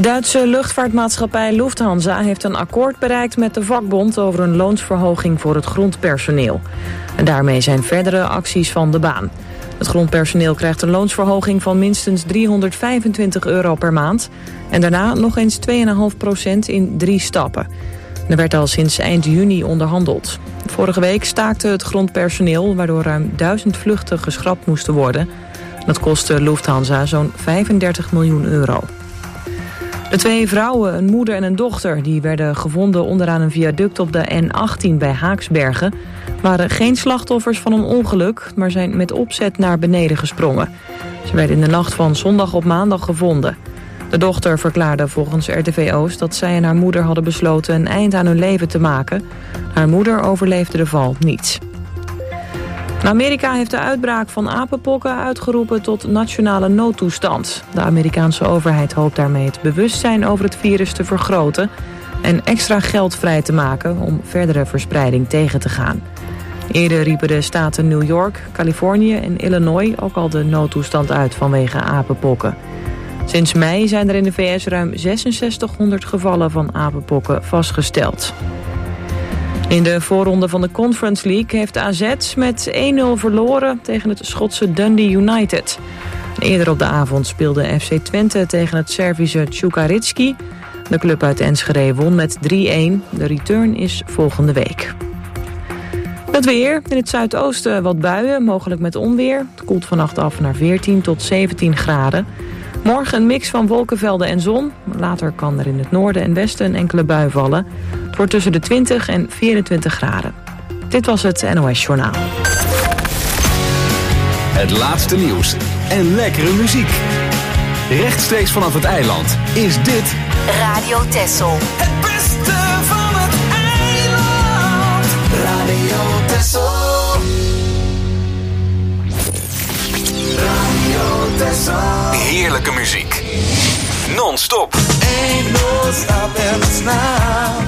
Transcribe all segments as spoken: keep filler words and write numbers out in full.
Duitse luchtvaartmaatschappij Lufthansa heeft een akkoord bereikt met de vakbond over een loonsverhoging voor het grondpersoneel. En daarmee zijn verdere acties van de baan. Het grondpersoneel krijgt een loonsverhoging van minstens driehonderdvijfentwintig euro per maand. En daarna nog eens twee komma vijf procent in drie stappen. Er werd al sinds eind juni onderhandeld. Vorige week staakte het grondpersoneel, waardoor ruim duizend vluchten geschrapt moesten worden. Dat kostte Lufthansa zo'n vijfendertig miljoen euro. De twee vrouwen, een moeder en een dochter, die werden gevonden onderaan een viaduct op de N achttien bij Haaksbergen, waren geen slachtoffers van een ongeluk, maar zijn met opzet naar beneden gesprongen. Ze werden in de nacht van zondag op maandag gevonden. De dochter verklaarde volgens R T V Oost dat zij en haar moeder hadden besloten een eind aan hun leven te maken. Haar moeder overleefde de val niet. Amerika heeft de uitbraak van apenpokken uitgeroepen tot nationale noodtoestand. De Amerikaanse overheid hoopt daarmee het bewustzijn over het virus te vergroten en extra geld vrij te maken om verdere verspreiding tegen te gaan. Eerder riepen de staten New York, Californië en Illinois ook al de noodtoestand uit vanwege apenpokken. Sinds mei zijn er in de V S ruim zesenzestighonderd gevallen van apenpokken vastgesteld. In de voorronde van de Conference League heeft A Z met één nul verloren tegen het Schotse Dundee United. Eerder op de avond speelde F C Twente tegen het Servische Čukarički. De club uit Enschede won met drie-een. De return is volgende week. Het weer. In het zuidoosten wat buien, mogelijk met onweer. Het koelt vannacht af naar veertien tot zeventien graden. Morgen een mix van wolkenvelden en zon. Later kan er in het noorden en westen een enkele bui vallen. Het wordt tussen de twintig en vierentwintig graden. Dit was het N O S Journaal. Het laatste nieuws en lekkere muziek. Rechtstreeks vanaf het eiland is dit Radio Texel. Het beste van het eiland. Radio Texel. Radio Texel. Heerlijke muziek. Non-stop. Ain't no stopping us now.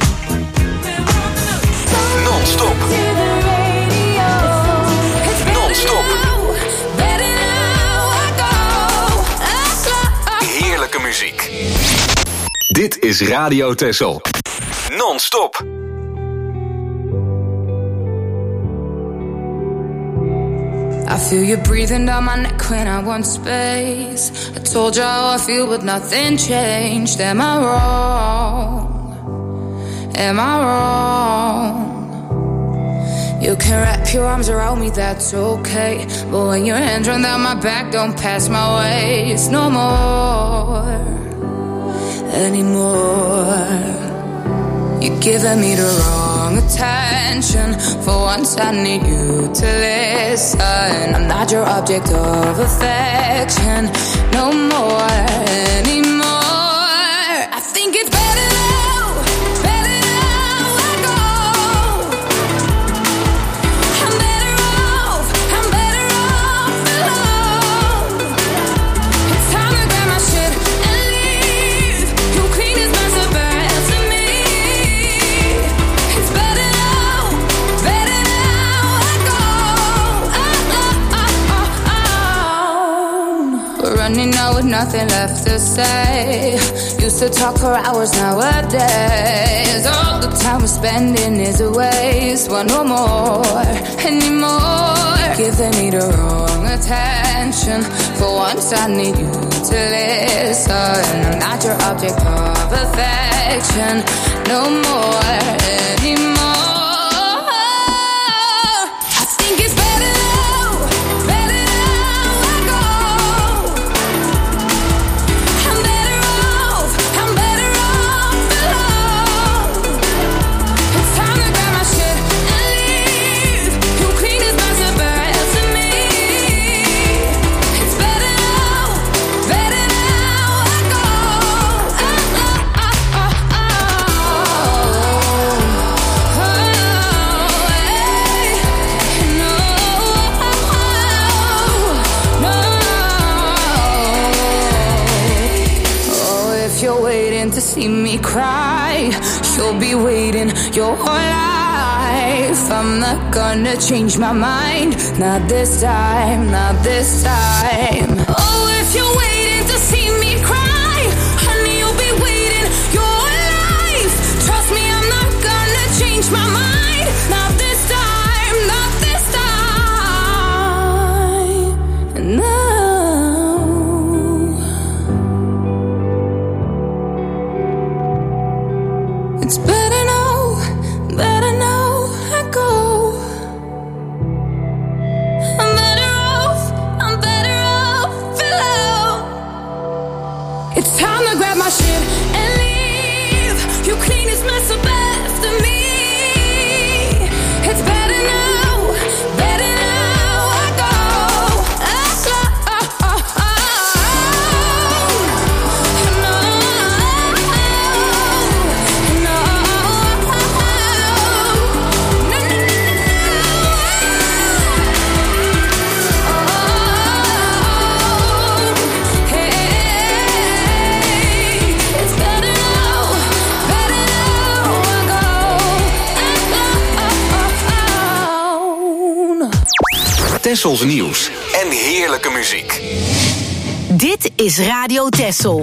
Non-stop. Non-stop. Heerlijke muziek. Dit is Radio Texel. Non-stop. I feel you breathing down my neck when I want space. I told you how I feel, but nothing changed. Am I wrong? Am I wrong? You can wrap your arms around me, that's okay. But when your hands run down my back, don't pass my waist no more, anymore. You're giving me the wrong attention. For once I need you to listen. I'm not your object of affection no more, anymore. I think it's better now, better now I go. I'm better off, I'm better off alone. It's time to grab my shit and leave. You clean as my suburban to me. It's better now, better now I go. Oh, oh, oh, oh, oh. We're running out with nothing left to say. Used to talk for hours nowadays. All the time we're spending is a waste. Want no more, anymore. Giving me the wrong attention. For once I need you to listen. I'm not your object of affection no more, anymore. I think it's better now, better now I go. I'm better off, I'm better off alone. It's time to grab my shit and leave. You clean as my suburban to me. It's better now, better now I go. Oh, oh, oh, oh, oh. Oh, hey. No, no. Oh, if you're waiting to see me cry, you'll be waiting your whole life. I'm not gonna change my mind. Not this time, not this time. Oh, if you're waiting to see me cry, honey, you'll be waiting. It's better now, better now I go. I'm better off, I'm better off alone. It's time to grab my shit and leave. You clean this mess up after me. It's better now, better now I go. Tessels nieuws en heerlijke muziek. Dit is Radio Tessel.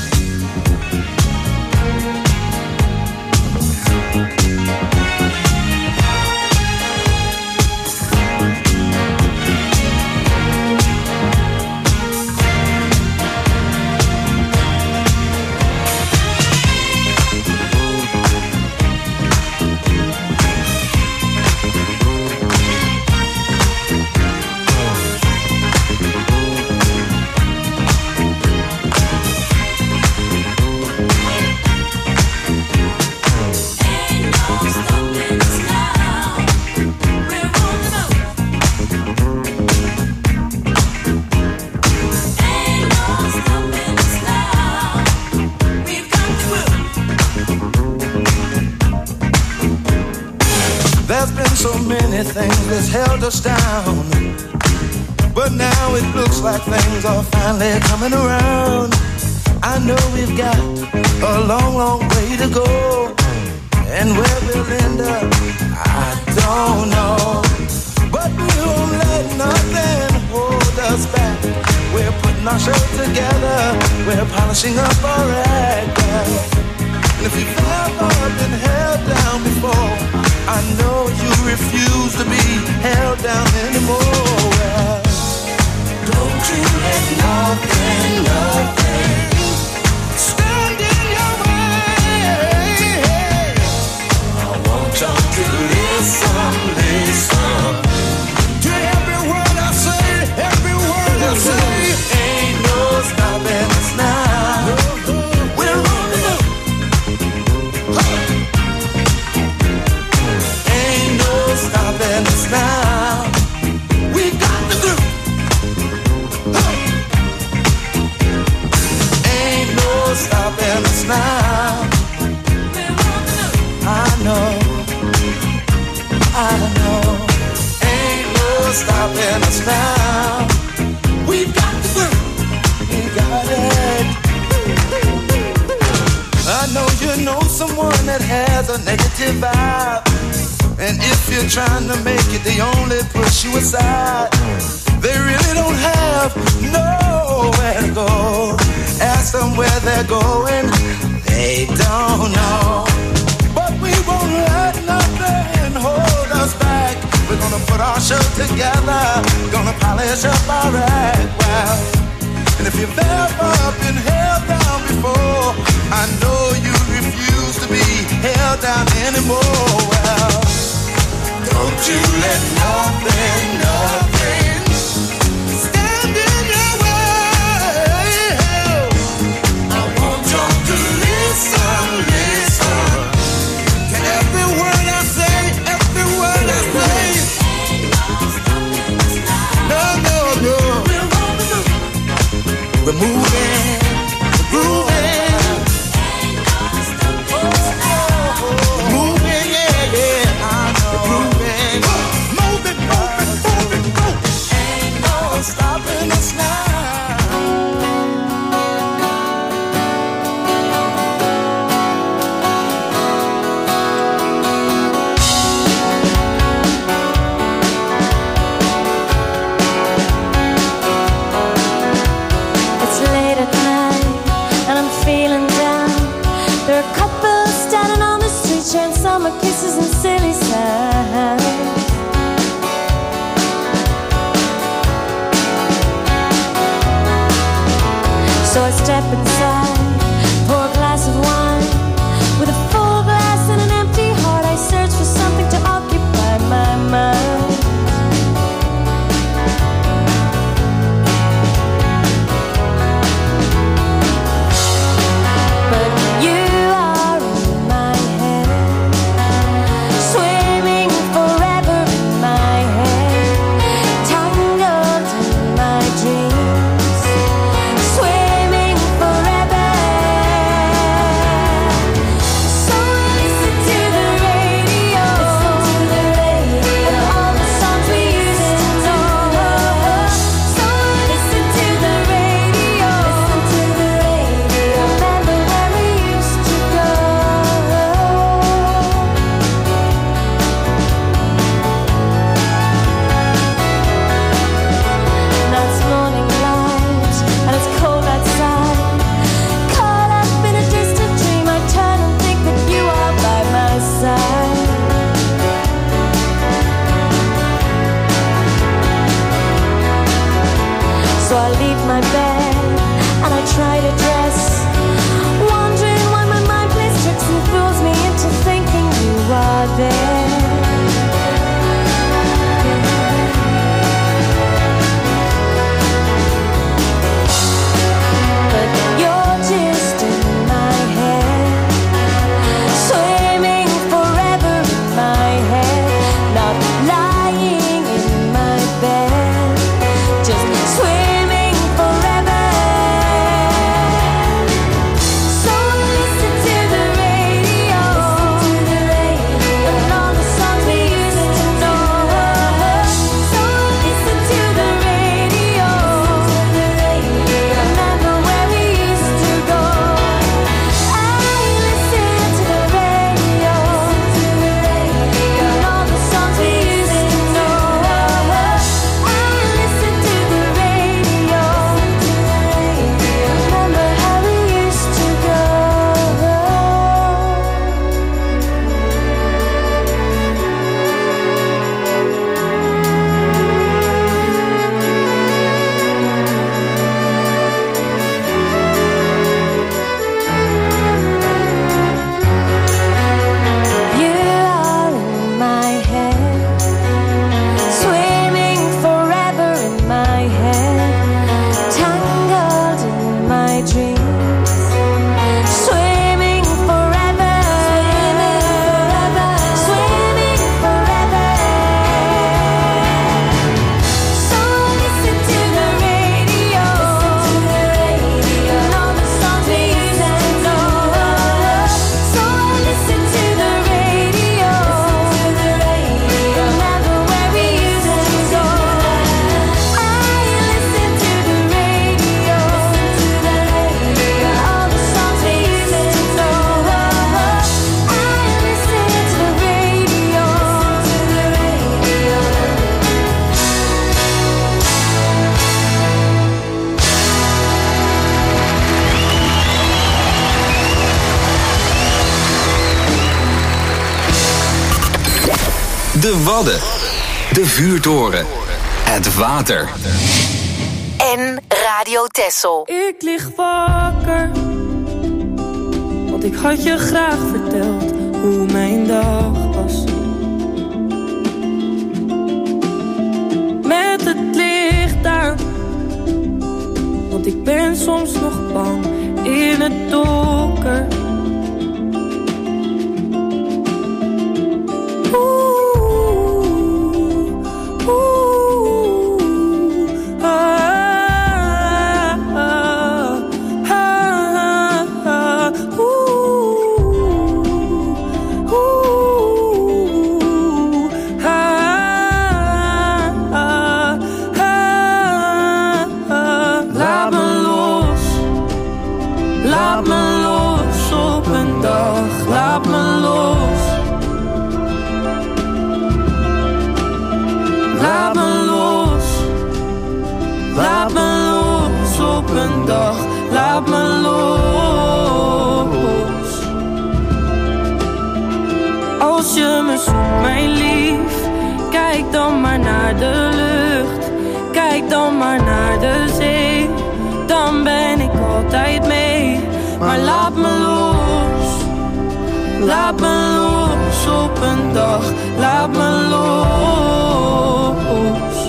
So many things that's held us down, but now it looks like things are finally coming around. I know we've got a long, long way to go, and where we'll end up, I don't know. But we won't let nothing hold us back. We're putting our show together, we're polishing up our act. And if you've ever been held down before, I know you refuse to be held down anymore. Well, don't you let nothing, nothing stand in your way. I want y'all to listen, listen to every word I say, every word I say. Ain't no stopping us now. We're rolling up. Stopping us now. We got the groove. Hey. Ain't no stopping us now. I know, I know. Ain't no stopping us now. We got the groove. We got it. I know you know someone that has a negative vibe, and if you're trying to make it, they only push you aside. They really don't have nowhere to go. Ask them where they're going, they don't know. But we won't let nothing hold us back. We're gonna put our show together, gonna polish up our act. Well, and if you've ever been held down before, I know you refuse to be held down anymore. Well, don't you let nothing, nothing stand in your way. I want y'all to listen, listen to every word I say, every word I say. No, no, no. We're moving, we're grooving. Moving, yeah, yeah. I know. Moving. Move it, move it, move it, move it. Ain't no stopping us now. It's late at night and I'm feeling down. There are couples standing on the street sharing summer kisses and silly sounds. So I step inside, pour a glass of wine with a full glass De Wadden. De vuurtoren. Het water. En Radio Texel. Ik lig wakker, want ik had je graag verteld hoe mijn dag was. Met het licht aan, want ik ben soms nog bang in het donker. Laat me los. Als je me zoekt, mijn lief, kijk dan maar naar de lucht. Kijk dan maar naar de zee. Dan ben ik altijd mee. Maar laat me los. Laat me los op een dag. Laat me los.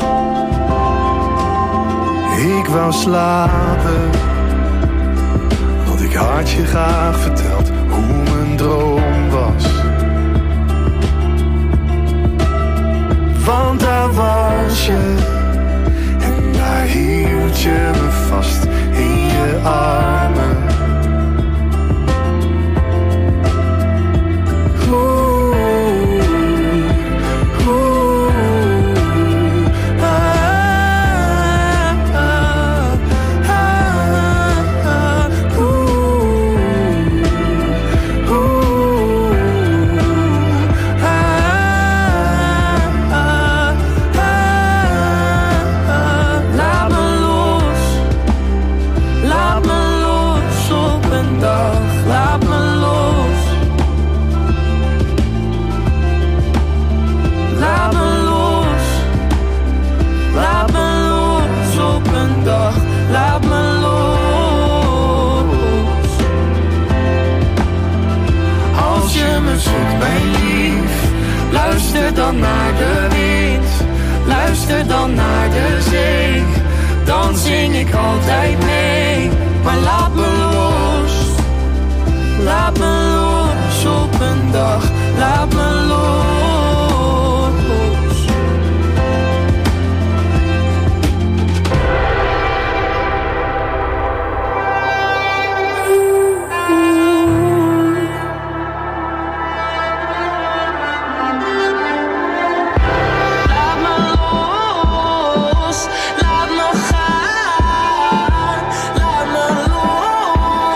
Ik wou slapen, want ik had je graag verteld hoe mijn droom was. Want daar was je, en daar hield je me vast in je armen. Luister dan naar de wind, luister dan naar de zee. Dan zing ik altijd mee, maar laat me los. Laat me los op een dag, laat me los. Laat me gaan, laat me los.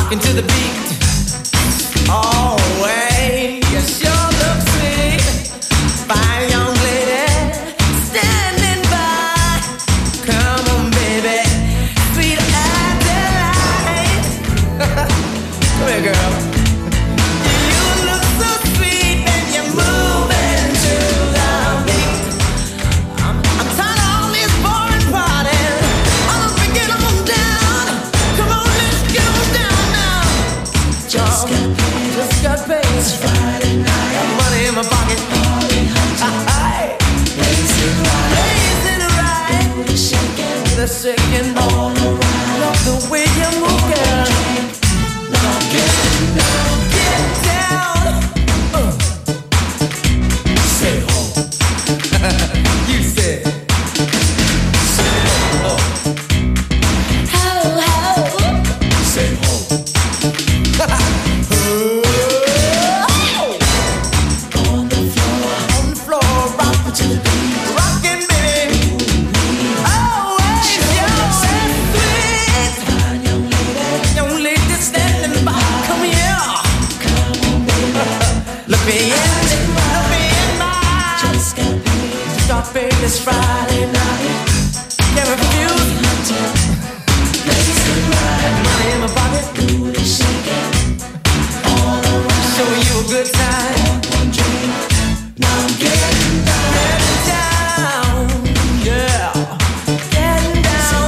rocking to the beat. Oh, way, you sure look sweet. Fine young lady, standing by. Come on, baby, sweet as delight. Come here, girl. You look so sweet and you're moving to the beat. I'm, I'm tired of all this boring partying. I'm gonna get on down. Come on, let's get on down now. Just got paid, just got paid. It's Friday night. Got money in my pocket. Party hunting. Blazing right, blazing right. The shaking, the shaking all around. Love the way you move, girl. Now get down, get down. Uh. Say ho. You said. Say ho. Ho, ho. Say ho. On the floor, on the floor, rock to the beat, rockin', baby. Oh, it's your sweet, young lady, young lady standing by. Come here, come on, baby. Look me in, look me in my eyes. Just got paid, just got paid this Friday night. Can't refuse. Money in my pocket, booty shaking. Show you a good time. One drink, now I'm getting down. Getting down, yeah. Getting down.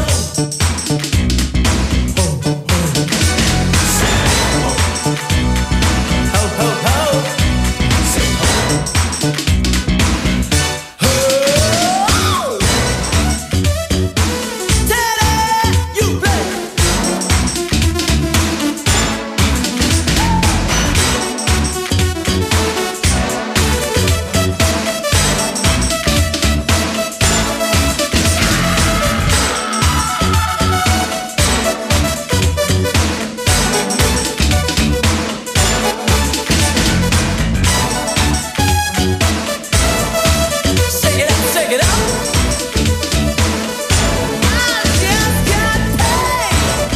Ho, ho. Say ho. Ho, ho, ho. Say ho. Ho. Teddy, you play. Shake it up, shake it up. I just got paid.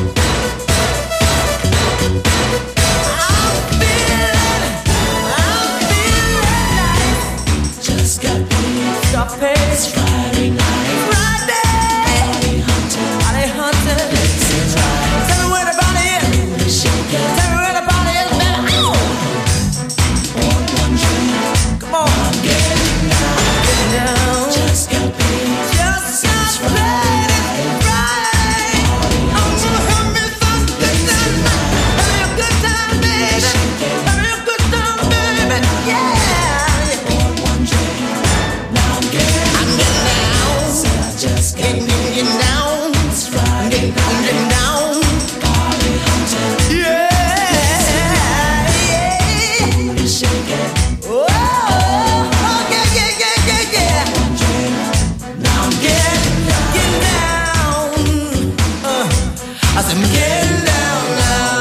I'm feeling, I'm feeling nice. Just got paid, got paid. It's Friday night. Friday. Party hunting, party hunting. Blazing right. Tell me where the party is. Booty shaking. Tell me where the party is, baby. On one drink. Come on. I'm getting down. Getting down. Just got paid. Just got paid. It's Friday. I'm gonna have me something tonight. Have me a good time, baby. Have me a good time, baby. Yeah. On one drink. Now I'm getting I'm getting down. Just getting, getting, getting down. It's Friday. I'm getting down. Party hunting. Yeah. Yeah. Booty shaking. Oh, oh, yeah, yeah, yeah, yeah, yeah. Now I'm getting, getting down. Uh, I said I'm getting down now.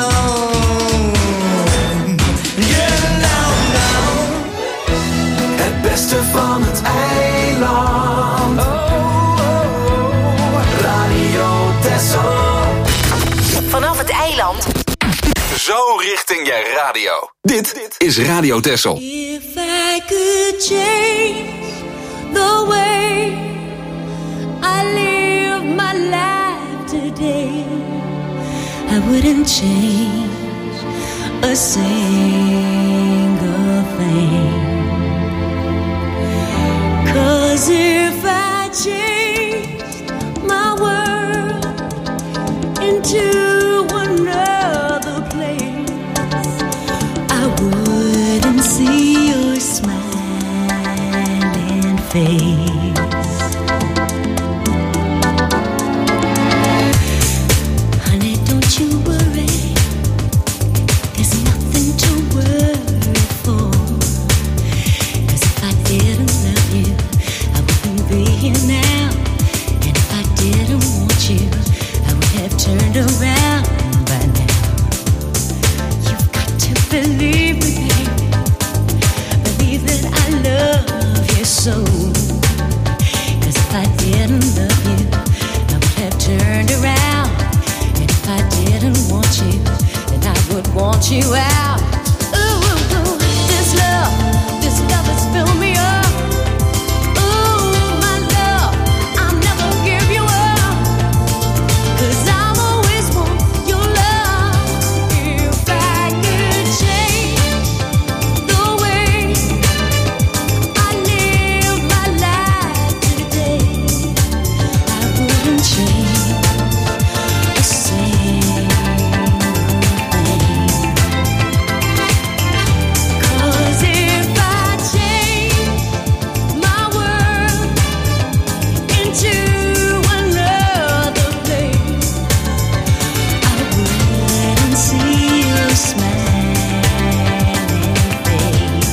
Getting down now. Het beste van het eiland. Oh, oh, oh. Radio Texel. Vanaf het eiland. Zo richting je radio. Dit is Radio Texel. If I could change the way I live my life today, I wouldn't change a single thing. 'Cause if I changed my world into another place, I wouldn't see your smiling face. Honey, don't you worry. There's nothing to worry for. 'Cause if I didn't love you, I wouldn't be here now. And if I didn't want you, I would have turned around by now. You've got to believe me, baby. Believe that I love you so. 'Cause if I didn't love you, I would have turned around. And if I didn't want you, want you out. Ooh, this love, this love has filled me up. Ooh, my love, I'll never give you up. 'Cause I'll always want your love. If I could change the way I live my life today, I wouldn't change a single thing. 'Cause if I change my world into another place, I wouldn't see your smiling face.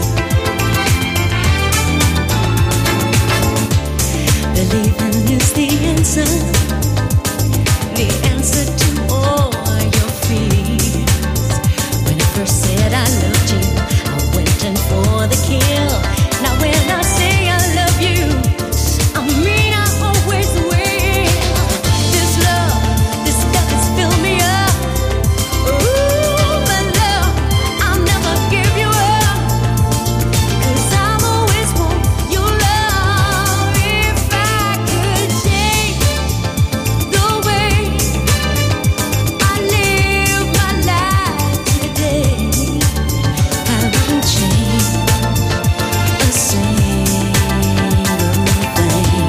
Believing is the answer, the answer to all your fears. When I first said I loved you, I went in for the kill. Now when I say I love you, I mean I always will. This love, this love has filled me up. Ooh, my love, I'll never give you up. 'Cause I'll always want your love. If I could change the way I live my life today, I wouldn't change a single thing.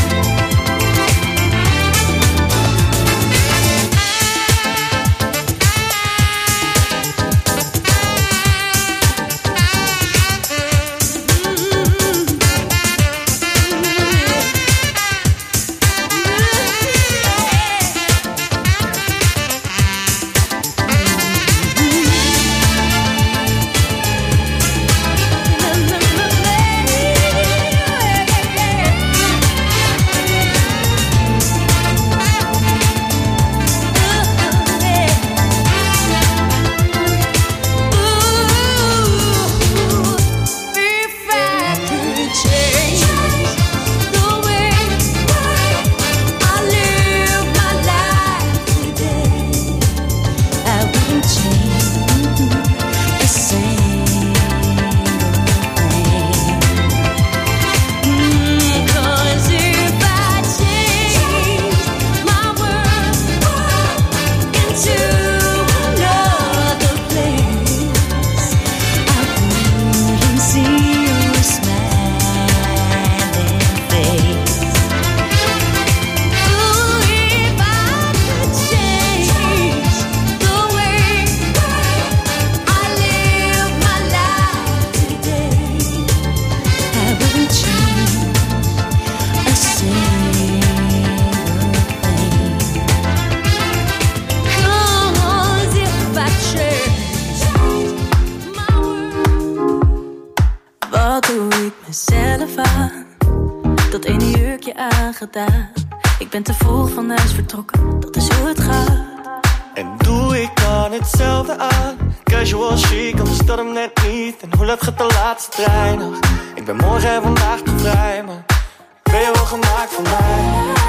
Wat doe ik mezelf aan? Dat ene jurkje aangedaan. Ik ben te vroeg van huis vertrokken, dat is hoe het gaat. En doe ik dan hetzelfde aan? Casual chic, anders dat hem net niet. En hoe laat gaat de laatste trein nog? Ik ben morgen en vandaag te vrij, maar ben je wel gemaakt voor mij?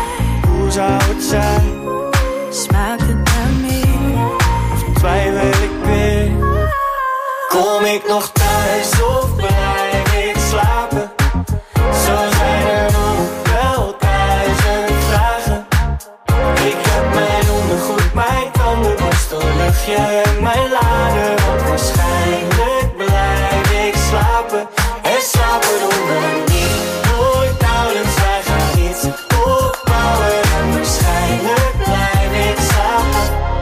Hoe zou het zijn? Smaakt het naar meer? Of twijfel ik weer? Kom ik nog thuis of blijf ik slapen? Zo zijn er nog wel duizend vragen. Ik heb mijn ondergoed, mijn tandenborstel, luchtje en mijn lader. Want waarschijnlijk blijf ik slapen. En slapen doen we niet nooit nauwelijks. Wij gaan iets opbouwen en waarschijnlijk blijf ik slapen.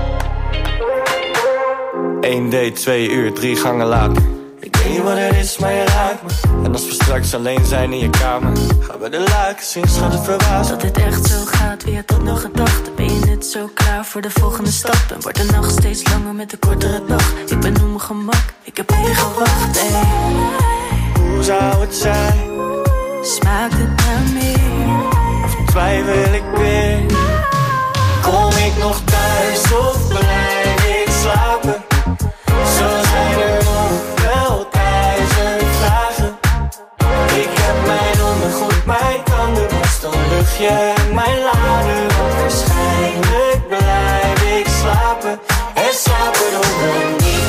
Eén date, twee uur, drie gangen later. Ik weet niet wat het is, maar je raakt me. En als we straks alleen zijn in je kamer, gaan we de luiken zien, schat het verbaasd. Dat dit echt zo gaat, wie had dat nog gedacht? Ben je net zo klaar voor de volgende stap? En wordt de nacht steeds langer met de kortere dag? Ik ben op mijn gemak, ik heb hier gewacht, ey. Hoe zou het zijn? Smaakt het naar meer? Of twijfel ik weer? Kom ik nog thuis of blijf ik slapen? Zo zijn er nog wel duizend vragen. Ik heb mijn ondergoed, mijn tandenborstel, luchtje en mijn lader. Want waarschijnlijk blijf ik slapen. En slapen doen we niet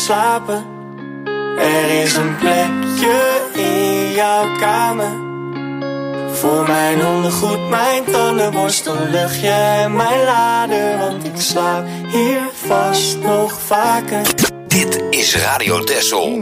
slapen. Er is een plekje in jouw kamer. Voor mijn ondergoed, mijn tandenborstel, luchtje en mijn lader. Want ik slaap hier vast nog vaker. Dit is Radio Texel.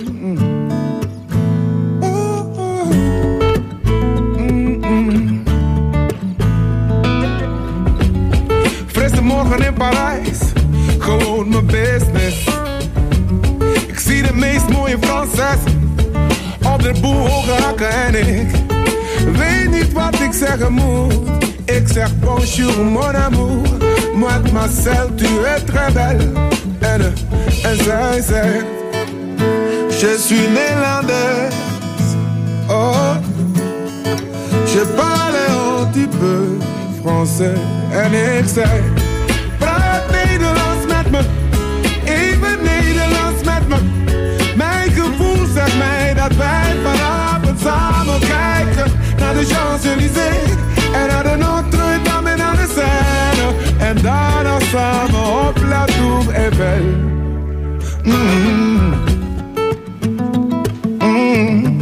Frisse morgen in Parijs, gewoon mijn business. Ik zie de meest mooie Franses op de boel hoge hakken en ik weet niet wat ik zeggen moet. Ik zeg bonjour mon amour, mademoiselle tu es très belle. En, en zij zegt, je suis néerlandaise. Oh, je parle un petit peu français. En ik zei, praat Nederlands met me, even Nederlands met me. Mijn gevoel zegt mij dat wij vanavond samen kijken naar de Champs-Élysées en naar de Notre-Dame en naar de Seine. En daarna samen op La Tour Eiffel. Mm. Mm.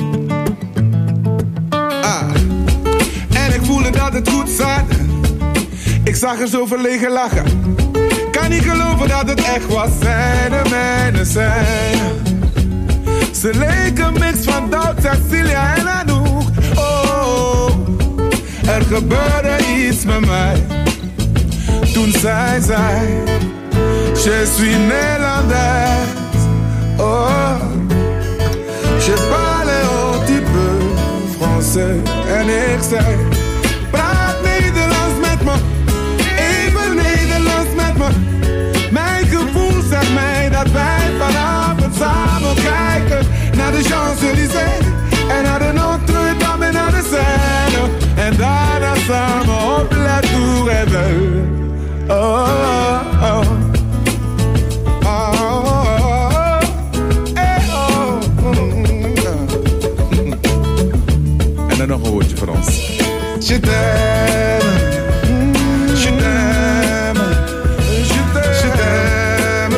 Ah. En ik voelde dat het goed zat. Ik zag er zo verlegen lachen. Kan niet geloven dat het echt was. Zij de mijne zijn. Ze leken een mix van Doubt, Cecilia en Anouk. Oh, er gebeurde iets met mij. Toen zij zei, je suis néerlandaise. Oh, je parle un petit peu français. En ik zei, praat Nederlands met me, even Nederlands met me. Mijn gevoel zegt mij dat wij vanavond samen kijken naar de Champs-Élysées en naar de Notre-Dame en naar de Seine. En daarna samen op La Tour Eiffel. Oh, oh, oh. Oh, oh, eh, oh. En dan nog een woordje voor ons. Je t'aime, je t'aime, je t'aime,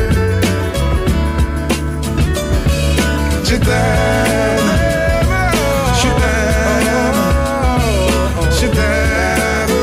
je t'aime, je t'aime, je t'aime.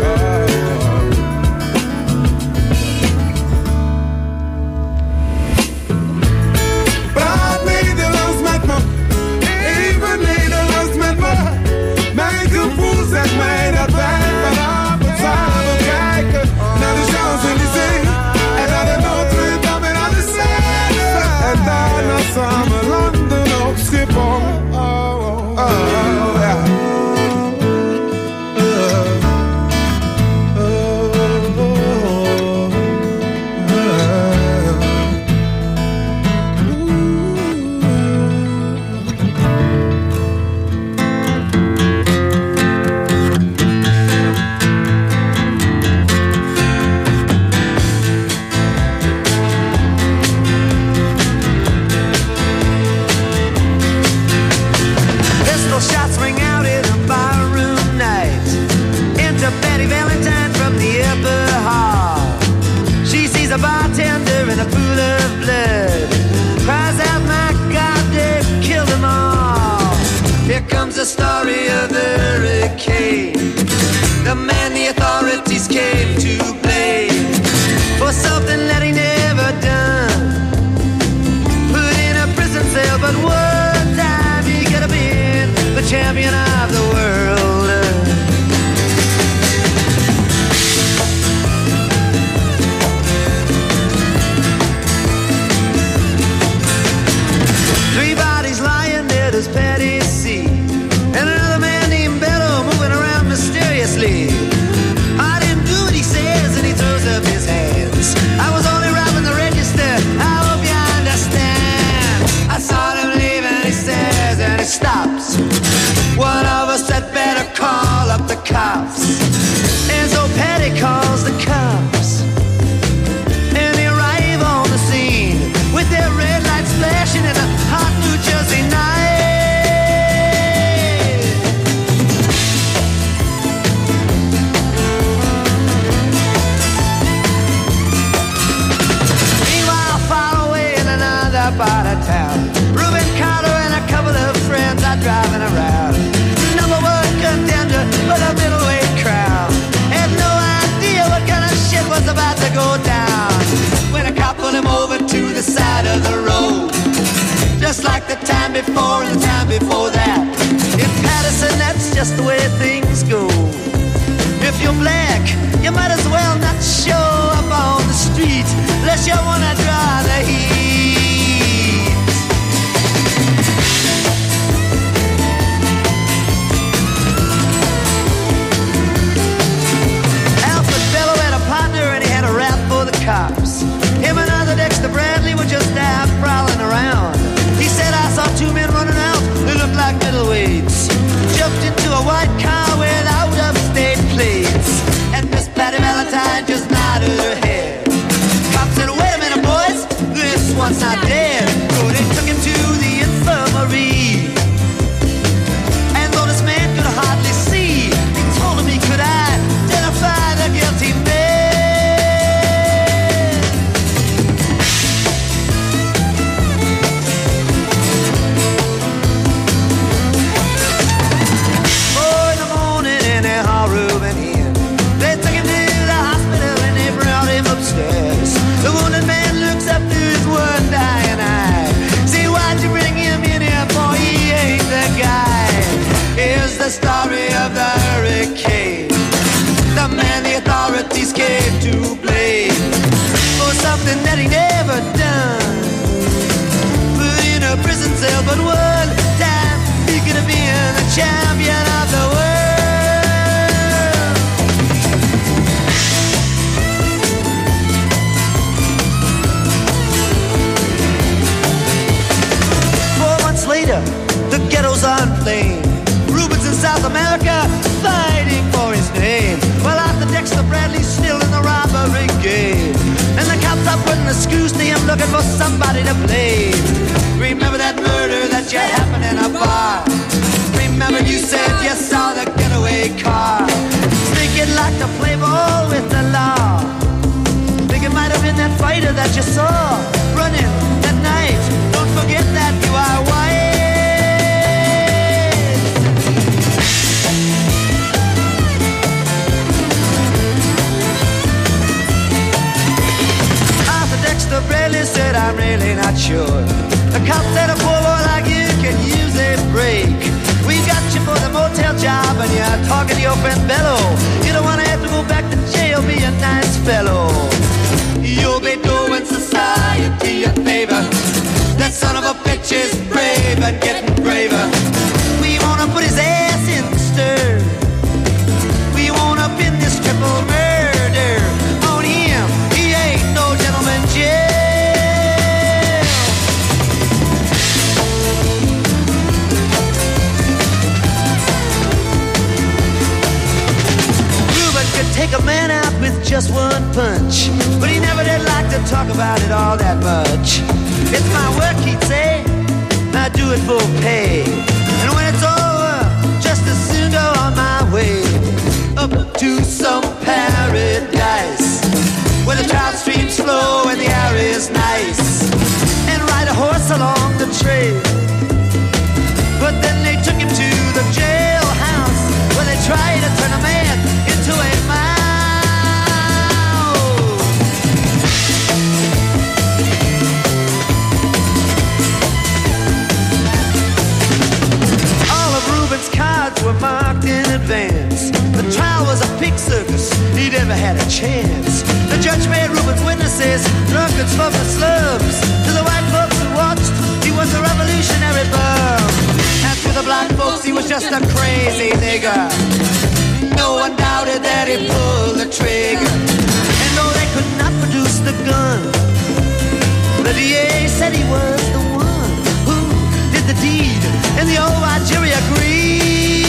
Praat Nederlands met me, even Nederlands met me. Mijn gevoel zegt mij dat wij vanavond samen kijken naar de Champs-Élysées en naar de Notre-Dame en naar de Seine. En daarna samen landen op Schiphol. Oh, oh, oh, ja. Pistol shots ring out in a barroom night. Enter Betty Valentine from the upper hall. She sees a bartender in a pool of blood. Cries out, my God, they've killed them all. Here comes the story of the hurricane. The man the authorities came to blame for something that he never done. Put in a prison cell, but one time he could have been the champion of the world. Three bodies lying there, does Patty see? And another man named Bello moving around mysteriously. I didn't do what he says, and he throws up his hands. I was only robbing the register, I hope you understand. I saw him leave and he says, and he stops. One of us had better call up the cops. And so Patty calls the cops. And they arrive on the scene with their red lights flashing in a hot New Jersey night. Meanwhile, far away in just like the time before and the time before that. In Patterson, that's just the way things go. If you're black, you might as well not show up on the street unless you wanna draw the heat. Alfred Bello had a partner and he had a rap for the cops. Him and other Dexter Bradley were just out prowling around. He said, I saw two men running out who looked like middleweights. Jumped into a white car with out-of-state plates. And Miss Patty Valentine just nodded her head. Cops said, wait a minute, boys, this one's not dead. So they took him to the infirmary. And though this man could hardly see, he told him he could identify the guilty man. The wounded man looks up through his one dying eye. See, why'd you bring him in here, boy? He ain't the guy. Here's the story of the hurricane. The man the authorities came to blame for something that he never done. Put in a prison cell, but one time he could have been the champion of the world. Later, the ghettos are inflamed. Rubens in South America fighting for his name. Well, Arthur Dexter Bradley's still in the robbery game. And the cops are putting the screws to him, looking for somebody to blame. Remember that murder that you happened in a bar? Remember you said you saw the getaway car? Think you'd like to play ball with the law? Think it might have been that fighter that you saw running that night. Don't forget that you are white. Arthur Dexter Bradley said, I'm really not sure. The cop said a poor boy like you can use a break. We got you for the motel job and you're talking to your friend Bello. You don't want to have to go back to jail, be a nice fellow. You'll be doing society a favor. That son of a bitch is brave and getting braver. We wanna put his ass in the stir. We wanna pin this triple murder on him. He ain't no gentleman jail. Ruben could take a man out with just one punch, but he never did like to talk about it all that much. It's my work, he'd say, I do it for pay. And when it's over, just as soon go on my way up to some paradise where the trout streams flow and the air is nice, and ride a horse along the trail. But then they took him to the jailhouse where they tried to turn a man into a mouse. Cards were marked in advance. The trial was a pig circus, he never had a chance. The judge made Ruben's witnesses drunkards from the slums. To the white folks who watched, he was a revolutionary bum. And to the black folks, he was just a crazy nigger. No one doubted that he pulled the trigger. And though they could not produce the gun, the D A said he was the one who did the deed. And the old white jury agreed.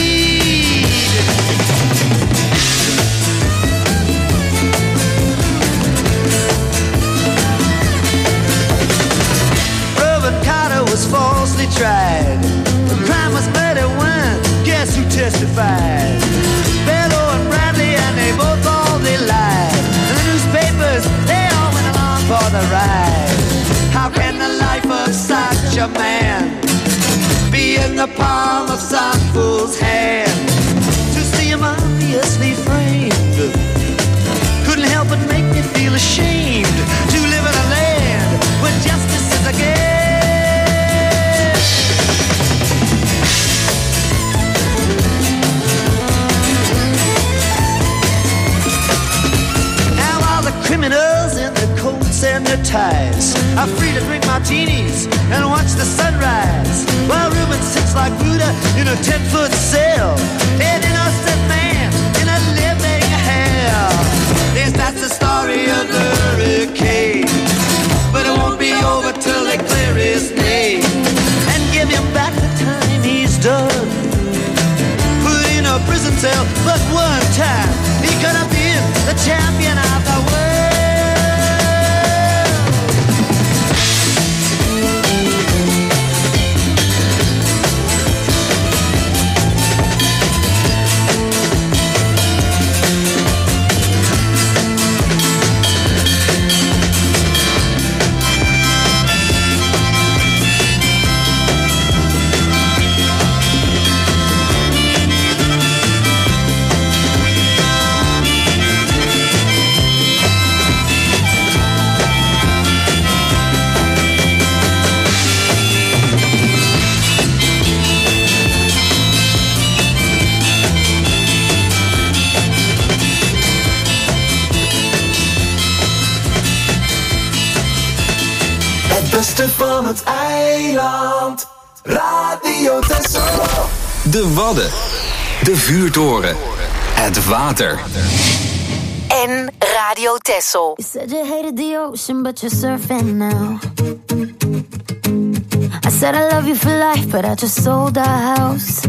Reuben Carter was falsely tried. The crime was murder when, guess who testified? Bello and Bradley, and they both all they lied. And the newspapers, they all went along for the ride. How can the life of such a man be in the palm of some fool's hand? To see him obviously framed couldn't help but make me feel ashamed to live in a land where justice is a game. ties are free to drink martinis and watch the sunrise, while Reuben sits like Buddha in a ten-foot cell, an innocent man in a living hell. Yes, that's the story of the hurricane, but it won't be over till they clear his name and give him back the time he's done. Put in a prison cell, but one time he could have been the champion of the world. Beste van het eiland, Radio Texel. De Wadden, de vuurtoren, het water. En Radio Texel. You said you hated the ocean, but you're surfing now. I said I love you for life, but I just sold our house.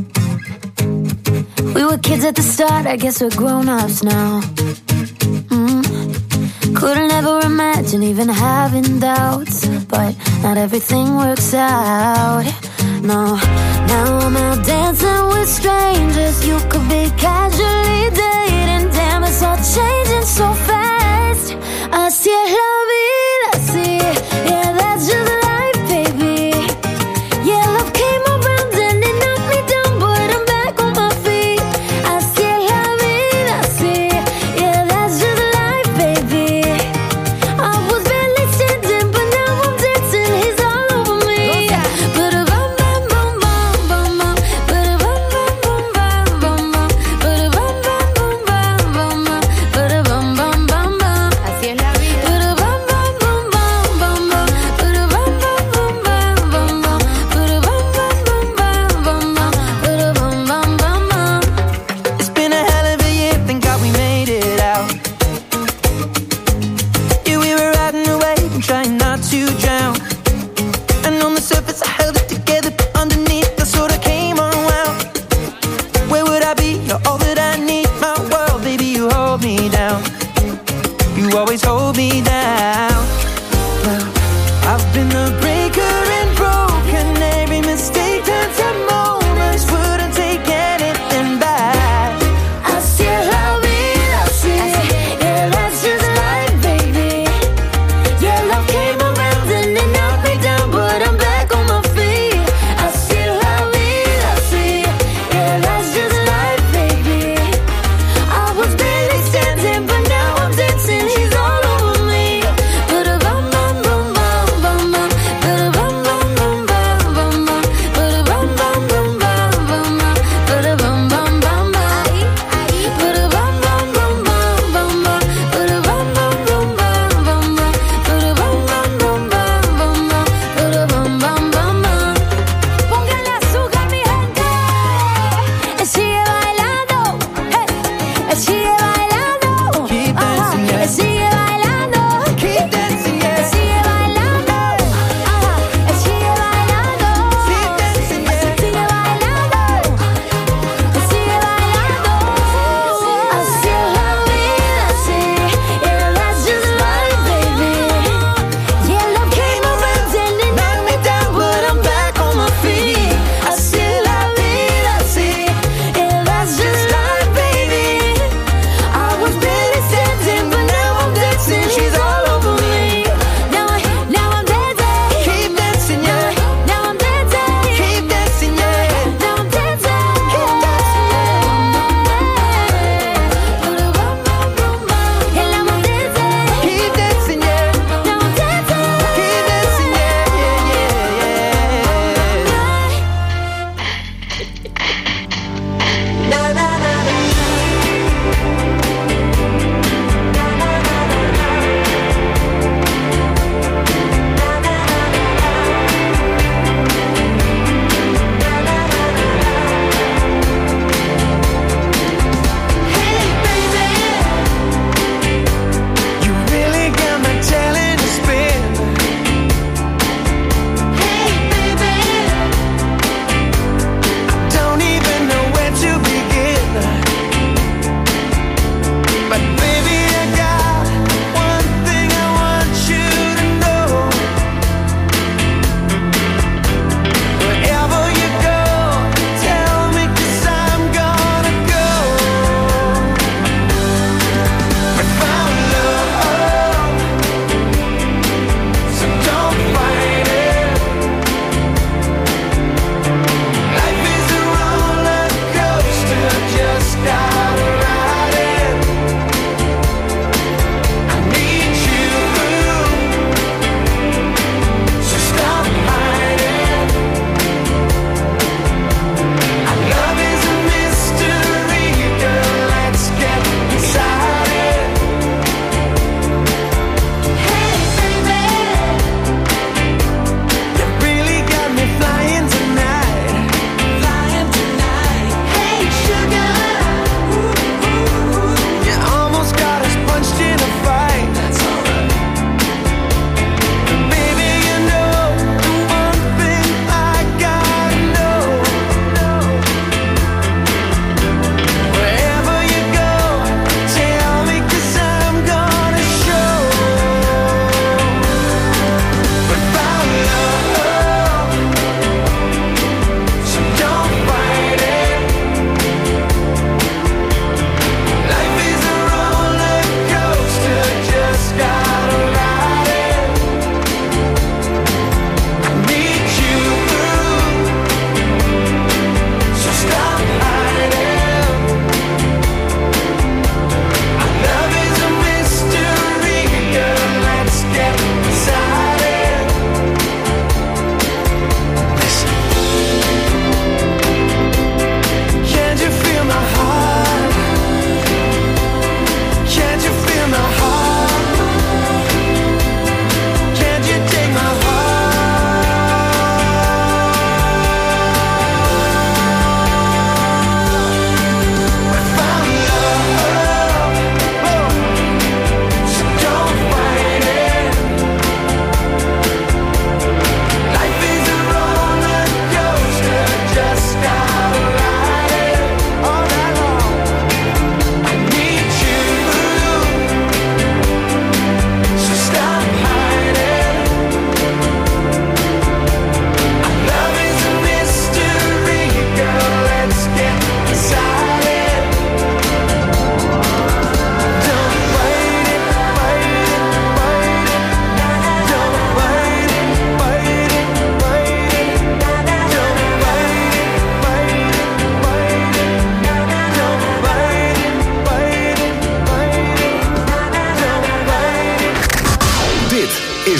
We were kids at the start, I guess we're grown-ups now. Mm. Couldn't ever imagine even having doubts, but not everything works out. No, now I'm out dancing with strangers. You could be casually dating. Damn, it's all changing so fast. Así es la vida, sí. Yeah, that's just life, baby. Yeah, love came around and it knocked me down, but I'm back on my feet. Así es la vida, sí. Yeah, that's just life, baby. I was barely standing, but now I'm dancing. He's all over me. But a bum bum bum bum bum bum. But a bum bum bum bum bum bum. But a bum bum bum bum bum bum. But a bum bum bum bum. Así es la vida. But a bum bum bum bum bum bum. But a bum bum bum bum bum bum. But a bum bum bum bum bum bum. But a bum bum bum bum. It's been a hell of a year, thank God we made it out. Yeah, we were riding away and trying not to drown. And on the surface I held it together, but underneath I sort of came unwound. Where would I be? You're all that I need, my world, baby, you hold me down. You always hold me down. Well, I've been the breaker and broken. Every mistake turns to moments, wouldn't take anything back. Así es la vida, sí. Yeah, that's just life, baby. Yeah, love came around and it knocked me down, but I'm back on my feet. Así es la vida, sí. Yeah, that's just life, baby. I was barely standing, but now I'm dancing. He's all over me. But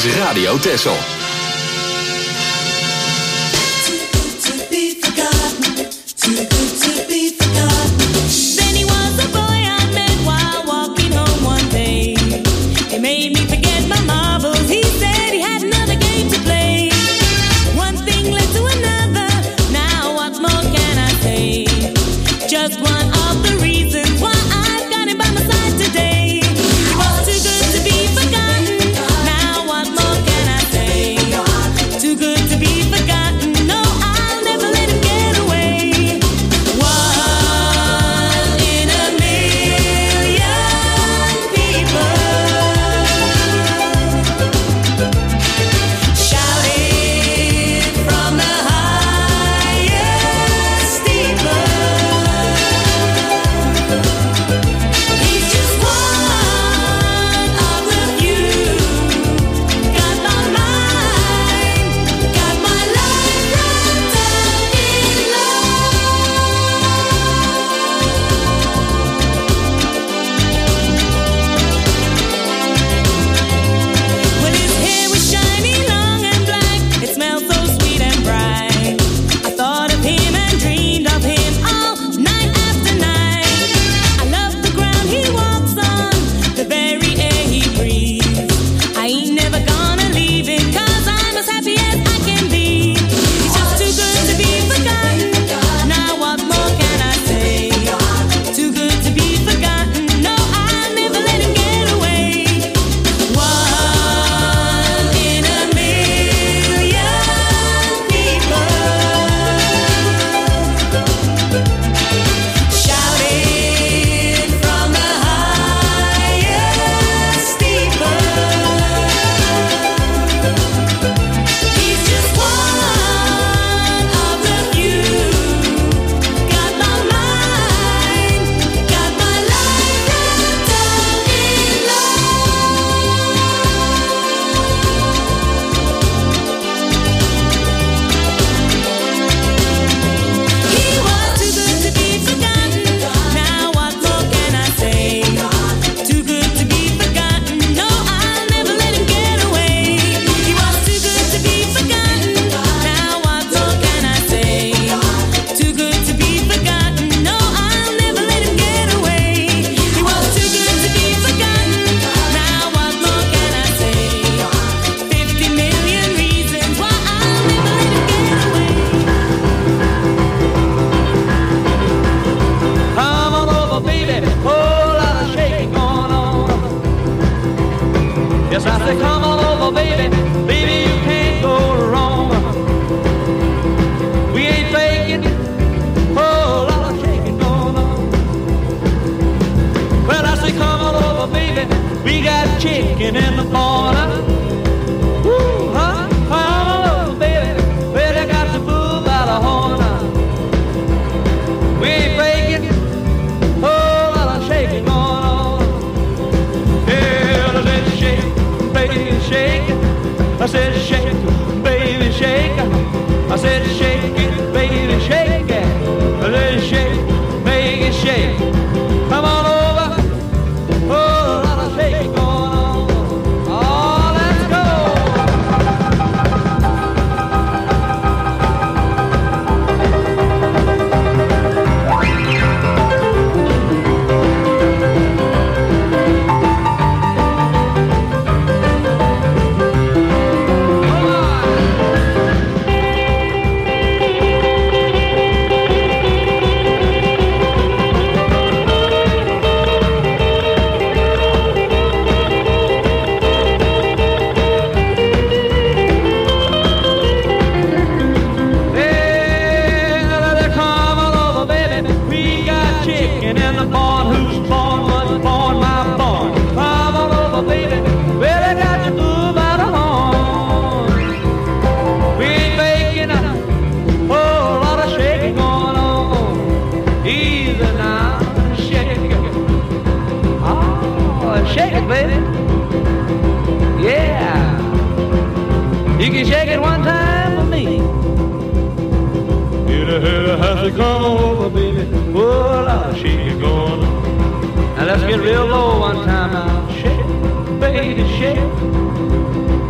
Radio Texel.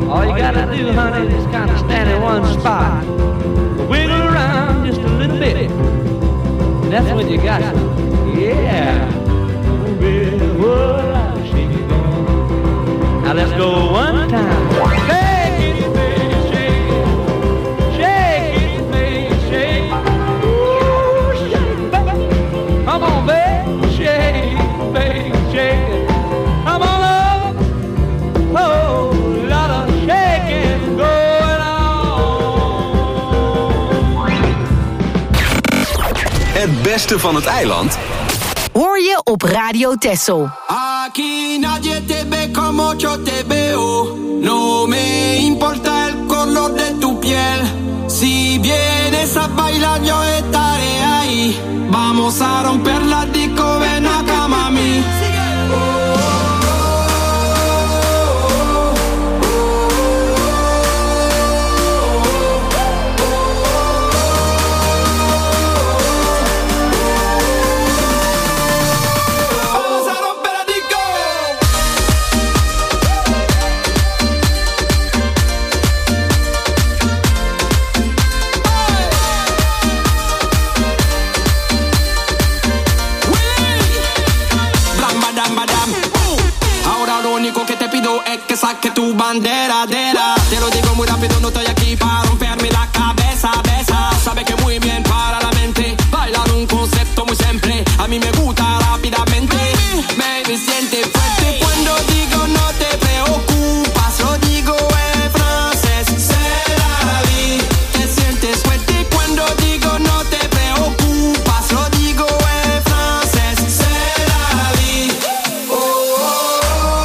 All you gotta do, honey, is kind of stand in one spot, wiggle around just a little bit, and that's when you got some. Yeah. Now let's go one time. Shake it, baby, shake it. Shake it, baby, shake it. Ooh, shake it, baby. Come on, baby, shake it, baby, shake it. Come on up. Oh, lot of shaking going on. Het beste van het eiland hoor je op Radio Texel. Aquí nadie te ve como yo te veo. No me importa el color de tu piel. Si vienes a bailar yo estaré ahí. Vamos a romper la disco, ven acá, mami. Saque tu bandera, dera. Te lo digo muy rápido, no estoy aquí para romperme la cabeza, besa. Sabe que muy bien para la mente. Bailar un concepto muy simple. A mí me gusta rápidamente. Baby, siente fuerte cuando digo no te preocupas. Lo digo en francés, c'est la vie. Te sientes fuerte cuando digo no te preocupas. Lo digo en francés, c'est la vie. Oh, oh, oh.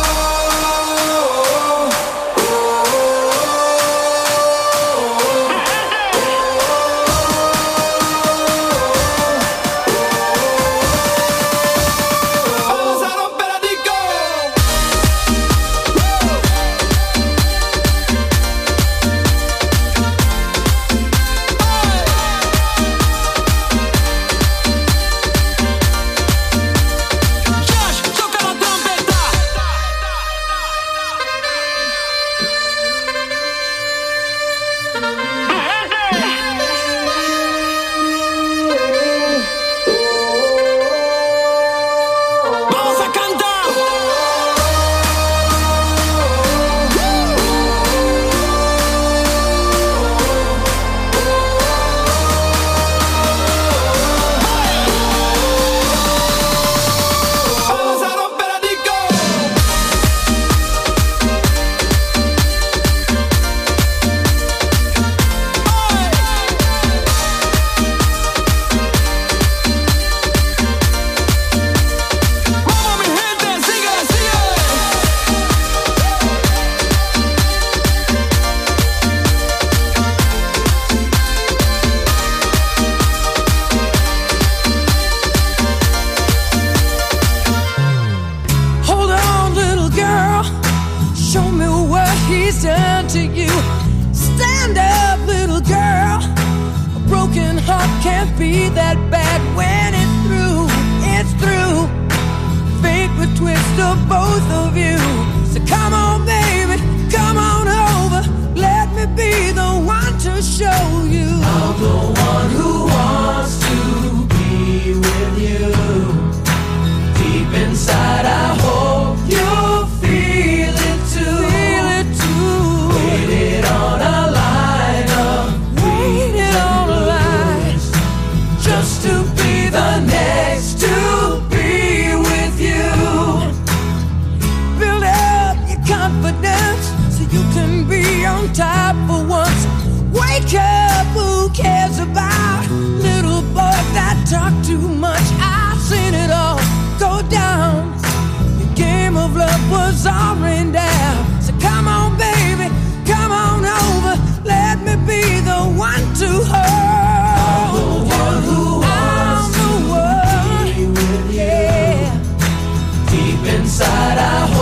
Inside I hope